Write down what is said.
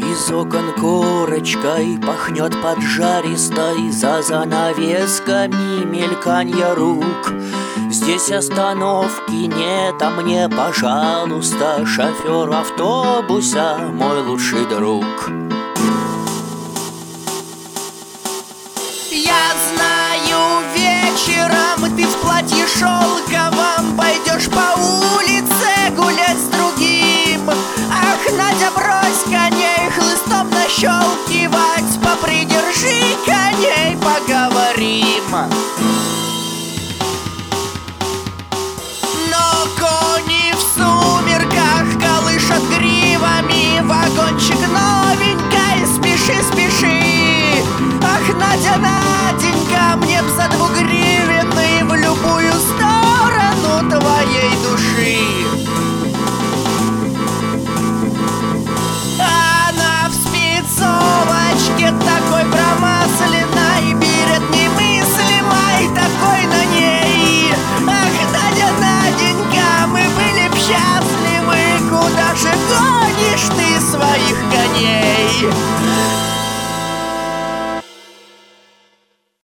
Из окон корочкой пахнет поджаристой, за занавесками мельканье рук. Здесь остановки нет, а мне, пожалуйста, шофер автобуса, мой лучший друг. Я знаю, вечером ты в платье шелковом пойдешь по улице гулять